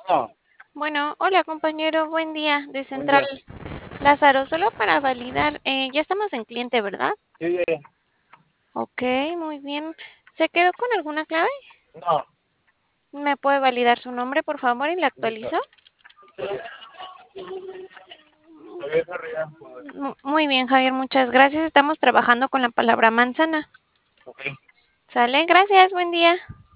No, Bueno, hola compañero, buen día de buen Central día. Lázaro, solo para validar, ya estamos en cliente, ¿verdad? Sí, Ok, muy bien. ¿Se quedó con alguna clave? no, ¿Me puede validar su nombre, por favor, y la listo. actualizo? Javier Sarriá, Muy bien, Javier, muchas gracias. Estamos trabajando con la palabra manzana. ok. ¿Sale? Gracias, buen día.